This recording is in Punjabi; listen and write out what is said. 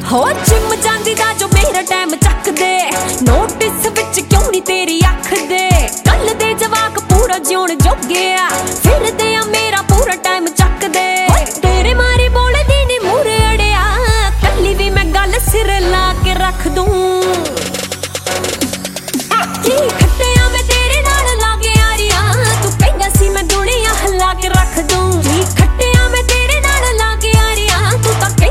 ਹੋ ਜਿਮ ਜਾਂਦੀ ਦਾ ਜੋ ਮੇਰਾ ਟਾਈਮ ਚੱਕਦੇ ਨੋਟਿਸ ਵਿੱਚ ਕਿਉਂ ਨਹੀਂ ਤੇਰੀ ਅੱਖ ਦੇ ਕੱਲ ਦੇ ਜਵਾਕ ਪੂਰਾ ਜਿਉਣ ਜੋਗੇ ਆ